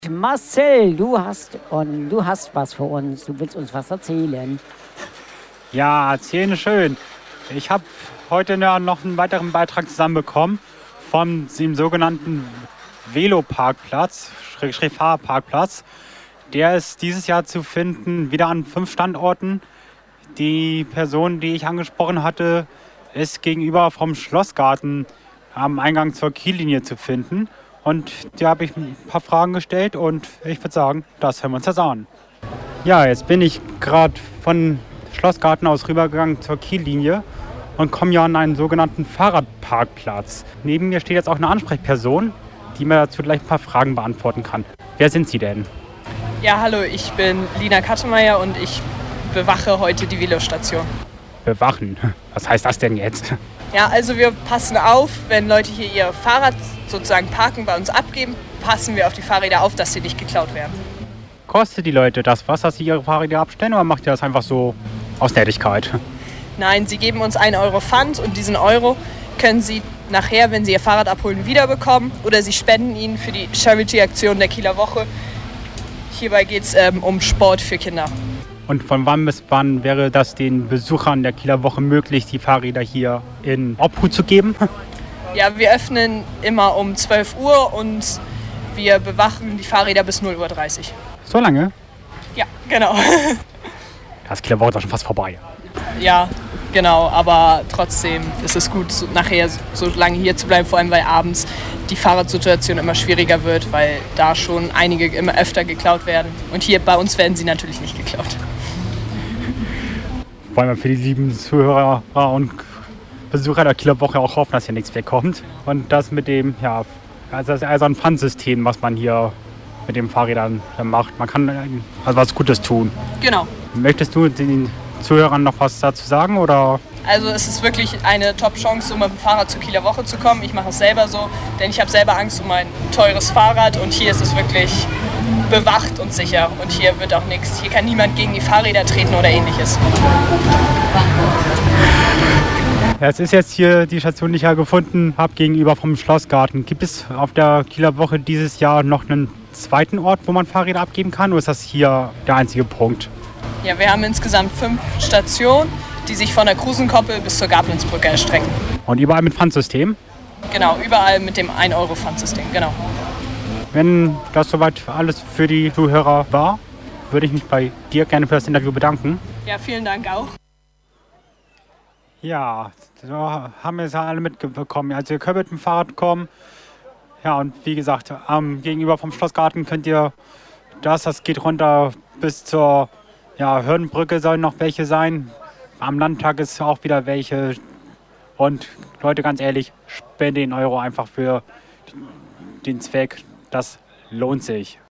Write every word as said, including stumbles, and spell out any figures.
Marcel, du hast und du hast was für uns. Du willst uns was erzählen. Ja, erzählen schön. Ich habe heute noch einen weiteren Beitrag zusammenbekommen von dem sogenannten Veloparkplatz, Schrägstrich Fahrradparkplatz. Der ist dieses Jahr zu finden, wieder an fünf Standorten. Die Person, die ich angesprochen hatte, ist gegenüber vom Schlossgarten am Eingang zur Kiellinie zu finden. Und da habe ich ein paar Fragen gestellt und ich würde sagen, das hören wir uns jetzt an. Ja, jetzt bin ich gerade von Schlossgarten aus rübergegangen zur Kiellinie und komme ja an einen sogenannten Fahrradparkplatz. Neben mir steht jetzt auch eine Ansprechperson, die mir dazu gleich ein paar Fragen beantworten kann. Wer sind Sie denn? Ja, hallo, ich bin Lina Kattemeier und ich bewache heute die Velostation. Bewachen? Was heißt das denn jetzt? Ja, also wir passen auf, wenn Leute hier ihr Fahrrad sozusagen parken, bei uns abgeben, passen wir auf die Fahrräder auf, dass sie nicht geklaut werden. Kostet die Leute das was, dass sie ihre Fahrräder abstellen, oder macht ihr das einfach so aus Nettigkeit? Nein, sie geben uns einen Euro Pfand und diesen Euro können sie nachher, wenn sie ihr Fahrrad abholen, wiederbekommen oder sie spenden ihn für die Charity-Aktion der Kieler Woche. Hierbei geht es ähm, um Sport für Kinder. Und von wann bis wann wäre das den Besuchern der Kieler Woche möglich, die Fahrräder hier in Obhut zu geben? Ja, wir öffnen immer um zwölf Uhr und wir bewachen die Fahrräder bis null Uhr dreißig. So lange? Ja, genau. Das Kieler Woche ist doch schon fast vorbei. Ja, genau, aber trotzdem ist es gut, so nachher so lange hier zu bleiben, vor allem weil abends die Fahrradsituation immer schwieriger wird, weil da schon einige immer öfter geklaut werden. Und hier bei uns werden sie natürlich nicht geklaut. Wollen wir für die lieben Zuhörer und Besucher der Kieler Woche auch hoffen, dass hier nichts wegkommt. Und das mit dem, ja, also das ist also ein Pfandsystem, was man hier mit den Fahrrädern macht. Man kann also was Gutes tun. Genau. Möchtest du den Zuhörern noch was dazu sagen, oder? Also es ist wirklich eine Top-Chance, um mit dem Fahrrad zur Kieler Woche zu kommen. Ich mache es selber so, denn ich habe selber Angst um mein teures Fahrrad und hier ist es wirklich bewacht und sicher und hier wird auch nichts, hier kann niemand gegen die Fahrräder treten oder ähnliches. Ja, es ist jetzt hier die Station, die ich ja gefunden habe, gegenüber vom Schlossgarten. Gibt es auf der Kieler Woche dieses Jahr noch einen zweiten Ort, wo man Fahrräder abgeben kann, oder ist das hier der einzige Punkt? Ja, wir haben insgesamt fünf Stationen, die sich von der Krusenkoppel bis zur Gablinsbrücke erstrecken. Und überall mit Pfandsystem? Genau, überall mit dem ein Euro Pfandsystem, genau. Wenn das soweit alles für die Zuhörer war, würde ich mich bei dir gerne für das Interview bedanken. Ja, vielen Dank auch. Ja, so haben wir es ja alle mitbekommen. Also ihr könnt mit dem Fahrrad kommen. Ja, und wie gesagt, ähm, gegenüber vom Schlossgarten könnt ihr das, das geht runter bis zur ja, Hürdenbrücke, sollen noch welche sein. Am Landtag ist auch wieder welche. Und Leute, ganz ehrlich, spende den Euro einfach für den Zweck. Das lohnt sich.